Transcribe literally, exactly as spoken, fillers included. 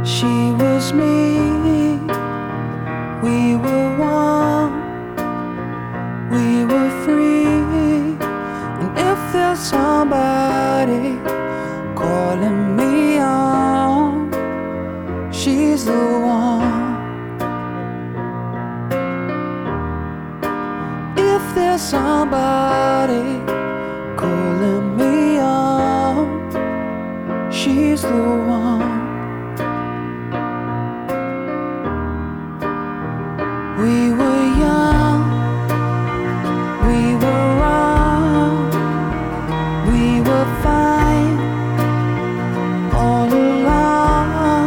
She was me, we were one, we were free. And if there's somebody calling me on, she's the one. If there's somebody calling me on, she's the one.